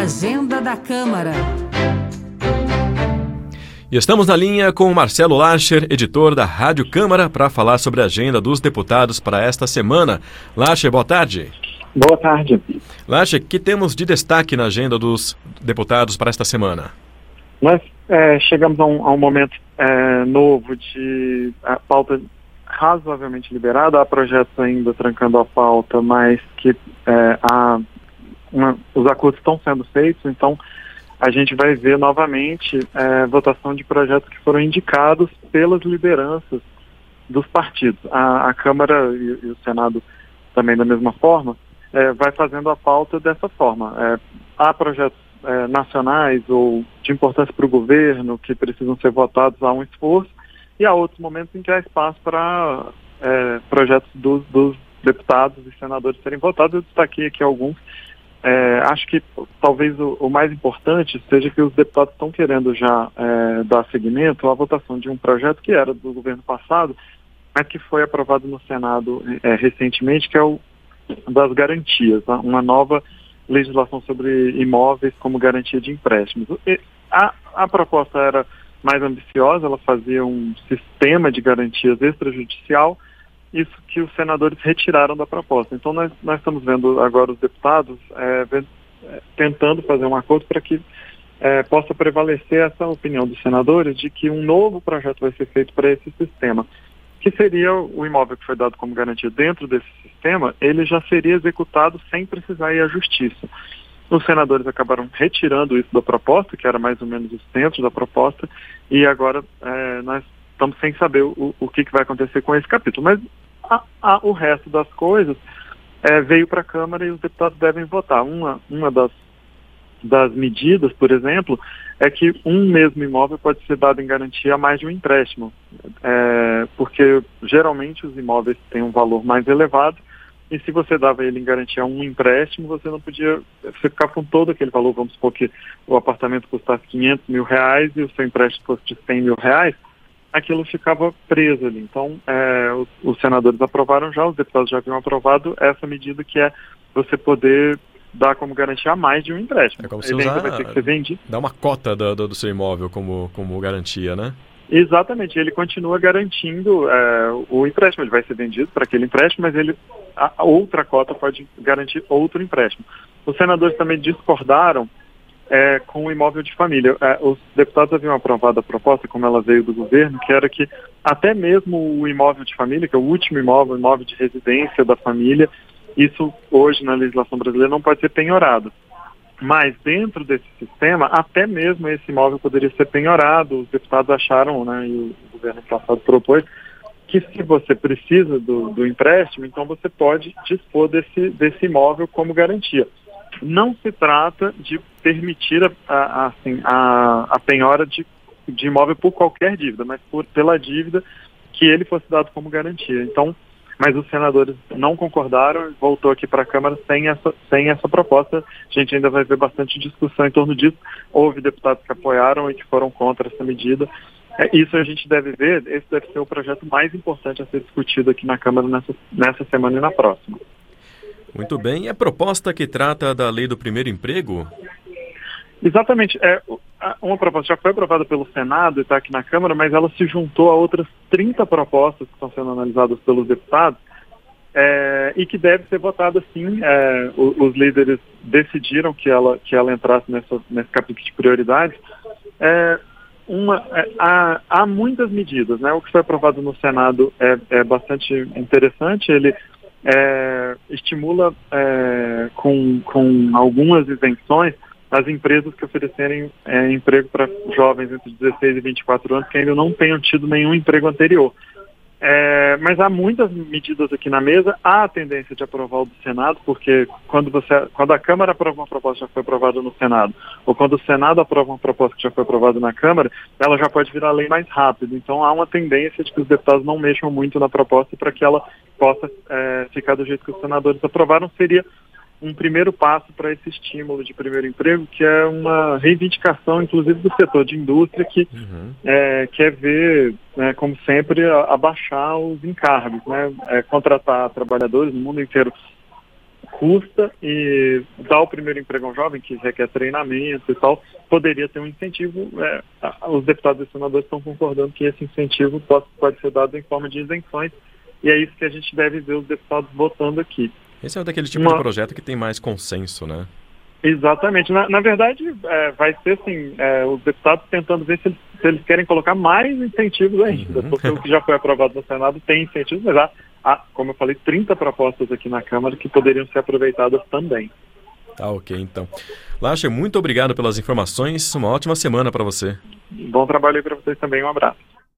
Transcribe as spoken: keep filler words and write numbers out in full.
Agenda da Câmara. E estamos na linha com o Marcelo Lacher, editor da Rádio Câmara, para falar sobre a agenda dos deputados para esta semana. Lacher, boa tarde. Boa tarde. Lacher, o que temos de destaque na agenda dos deputados para esta semana? Nós é, chegamos a um, a um momento é, novo de a pauta razoavelmente liberada. Há projetos ainda trancando a pauta, mas que é, há uma, os acordos estão sendo feitos, então a gente vai ver novamente é, votação de projetos que foram indicados pelas lideranças dos partidos. A, a Câmara e, e o Senado também da mesma forma, é, vai fazendo a pauta dessa forma. É, há projetos é, nacionais ou de importância para o governo que precisam ser votados, há um esforço, e há outros momentos em que há espaço para é, projetos dos, dos deputados e senadores serem votados. Eu destaquei aqui alguns. É, acho que talvez o, o mais importante seja que os deputados estão querendo já é, dar seguimento à votação de um projeto que era do governo passado, mas que foi aprovado no Senado é, recentemente, que é o das garantias, tá? Uma nova legislação sobre imóveis como garantia de empréstimos. E a, a proposta era mais ambiciosa, ela fazia um sistema de garantias extrajudicial, isso que os senadores retiraram da proposta. Então nós, nós estamos vendo agora os deputados é, vendo, é, tentando fazer um acordo para que é, possa prevalecer essa opinião dos senadores de que um novo projeto vai ser feito para esse sistema, que seria o imóvel que foi dado como garantia dentro desse sistema, ele já seria executado sem precisar ir à justiça. Os senadores acabaram retirando isso da proposta, que era mais ou menos o centro da proposta, e agora é, nós estamos sem saber o, o que, que vai acontecer com esse capítulo. Mas a, a, o resto das coisas é, veio para a Câmara e os deputados devem votar. Uma, uma das, das medidas, por exemplo, é que um mesmo imóvel pode ser dado em garantia a mais de um empréstimo, é, porque geralmente os imóveis têm um valor mais elevado, e se você dava ele em garantia a um empréstimo, você não podia, você ficava com todo aquele valor. Vamos supor que o apartamento custasse quinhentos mil reais e o seu empréstimo fosse de cem mil reais, aquilo ficava preso ali. Então, é, os, os senadores aprovaram já, os deputados já haviam aprovado essa medida, que é você poder dar como garantia a mais de um empréstimo. É como se ele usar, ainda vai ter que ser vendido. Dá uma cota do, do, do seu imóvel como, como garantia, né? Exatamente, ele continua garantindo é, o empréstimo, ele vai ser vendido para aquele empréstimo, mas ele, a, a outra cota pode garantir outro empréstimo. Os senadores também discordaram é, com o imóvel de família. É, os deputados haviam aprovado a proposta, como ela veio do governo, que era que até mesmo o imóvel de família, que é o último imóvel, o imóvel de residência da família, isso hoje na legislação brasileira não pode ser penhorado. Mas dentro desse sistema, até mesmo esse imóvel poderia ser penhorado. Os deputados acharam, né, e o governo passado propôs, que se você precisa do, do empréstimo, então você pode dispor desse, desse imóvel como garantia. Não se trata de permitir a, a, assim, a, a penhora de, de imóvel por qualquer dívida, mas por, pela dívida que ele fosse dado como garantia. Então, mas os senadores não concordaram e voltou aqui para a Câmara sem essa, sem essa proposta. A gente ainda vai ver bastante discussão em torno disso. Houve deputados que apoiaram e que foram contra essa medida. É, isso a gente deve ver, esse deve ser o projeto mais importante a ser discutido aqui na Câmara nessa, nessa semana e na próxima. Muito bem. E a proposta que trata da lei do primeiro emprego? Exatamente. É, uma proposta já foi aprovada pelo Senado e está aqui na Câmara, mas ela se juntou a outras trinta propostas que estão sendo analisadas pelos deputados é, e que deve ser votada sim. É, os, os líderes decidiram que ela, que ela entrasse nessa, nesse capítulo de prioridades. É, uma, é, há, há muitas medidas, né? O que foi aprovado no Senado é, é bastante interessante. Ele é, estimula é, com, com algumas isenções as empresas que oferecerem é, emprego para jovens entre dezesseis e vinte e quatro anos que ainda não tenham tido nenhum emprego anterior. É, mas há muitas medidas aqui na mesa. Há a tendência de aprovar o do Senado, porque quando, você, quando a Câmara aprova uma proposta que já foi aprovada no Senado, ou quando o Senado aprova uma proposta que já foi aprovada na Câmara, ela já pode virar lei mais rápido. Então há uma tendência de que os deputados não mexam muito na proposta para que ela possa é, ficar do jeito que os senadores aprovaram. Seria um primeiro passo para esse estímulo de primeiro emprego, que é uma reivindicação, inclusive, do setor de indústria, que uhum. é, quer ver, né, como sempre, abaixar os encargos, né, é, contratar trabalhadores no mundo inteiro custa e dar o primeiro emprego a um jovem que requer treinamento e tal, poderia ter um incentivo. É, os deputados e senadores estão concordando que esse incentivo pode, pode ser dado em forma de isenções, e é isso que a gente deve ver os deputados votando aqui. Esse é daquele tipo Uma... de projeto que tem mais consenso, né? Exatamente. Na, na verdade, é, vai ser assim, é, os deputados tentando ver se eles, se eles querem colocar mais incentivos ainda, uhum. porque o que já foi aprovado no Senado tem incentivos, mas há, há, como eu falei, trinta propostas aqui na Câmara que poderiam ser aproveitadas também. Tá ok, então. Lacher, muito obrigado pelas informações, uma ótima semana para você. Bom trabalho aí para vocês também, um abraço.